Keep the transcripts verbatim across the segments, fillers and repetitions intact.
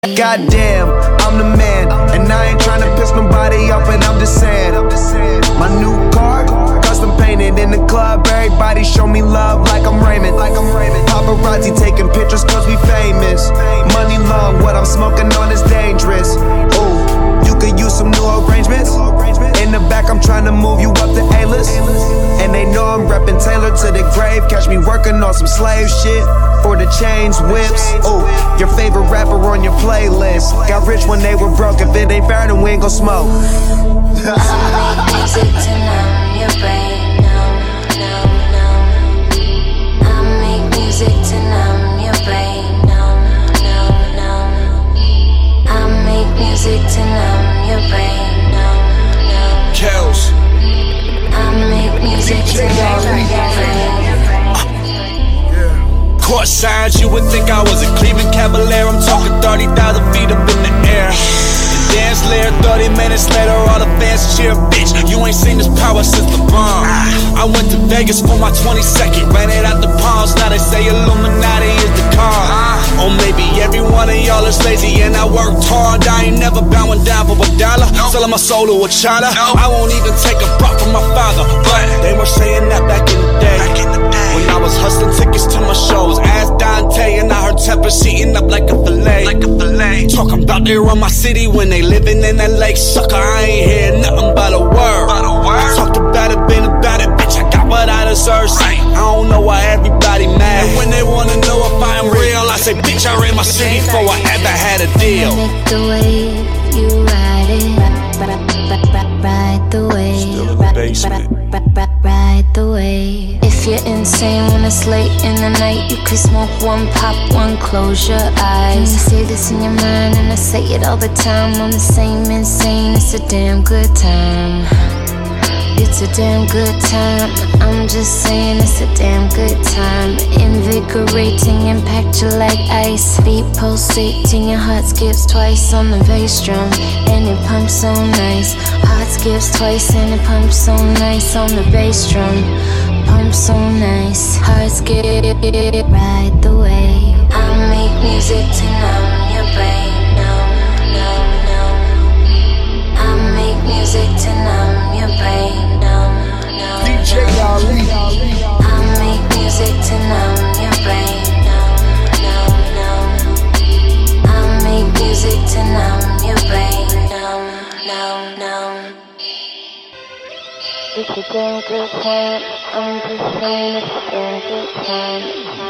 Goddamn, I'm the man, and I ain't tryna piss nobody off, but I'm just saying. My new car, custom painted in the club. Everybody show me love like I'm Raymond. Like I'm Raymond. Paparazzi taking pictures cause we famous. Money long, what I'm smoking on is dangerous. Ooh, you could use some new arrangements. In the back, I'm tryna move you up the A-list. And they know I'm reppin' Taylor to the grave. Catch me working on some slave shit for the chains, whips. Ooh, your favorite rapper on your playlist. Got rich when they were broke. If it ain't fair, then we ain't gon' smoke. I make music to numb your brain. Numb, numb, numb. I make music to numb your brain. Numb, numb, numb. I make music to numb your brain. Numb, numb. Kells. I make music to numb your brain. Court signs, you would think I was a Cleveland Cavalier. I'm talking thirty thousand feet up in the air. And dance later, thirty minutes later, all the fans cheer. Bitch, you ain't seen this power since the bomb. I went to Vegas for my twenty-second, ran it out the palms. Now they say Illuminati is the car. Or maybe every one of y'all is lazy and I worked hard. I ain't never bowing down for a dollar, selling my soul to a china. I won't even take a buck from my father, but they were saying that back in the day. When I was hustling tickets to my shows, asked Dante and I heard Tempest eating up like a fillet. Like a fillet. Talking about they run my city when they living in that lake. Sucker, I ain't hear nothing but a word. But a word. Talked about it, been about it, bitch. I got what I deserve. Right. I don't know why everybody mad. And when they wanna know if I'm real, I say, bitch, I ran my city before I ever had a deal. Make the wave, you ride it. Ride the wave. Still in the basement. Ride the wave. If you're insane when it's late in the night, you could smoke one, pop one, close your eyes. And you say this in your mind and I say it all the time. I'm the same insane, it's a damn good time. It's a damn good time. I'm just saying it's a damn good time. Invigorating, impact you like ice. Beat pulsating, your heart skips twice on the bass drum. And it pumps so nice. Heart skips twice and it pumps so nice on the bass drum. Pump so nice, heart skip, ride the wave. I make music to numb your brain. Numb, numb, numb. I make music to numb your brain. Numb, numb, D J Ali. I make music to numb your brain. Numb, numb, numb. I make music to numb your brain. Numb, numb, numb. It's a damn good time. I'm just saying it's a damn good time.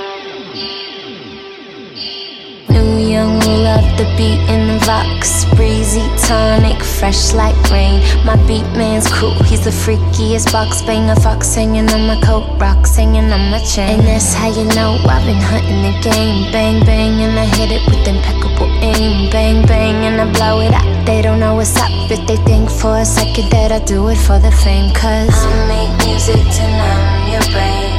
New young, roll up the beat in the Vox. Breezy tonic, fresh like rain. My beat man's cool, he's the freakiest box banger. Fox hanging on my coat, rocks hanging on my chain. And that's how you know I've been hunting the game. Bang, bang, and I hit it with impeccable aim. Bang, bang, and I blow it up. They don't know what's up if they think for a second that I do it for the fame. Cause I make music to numb your brain.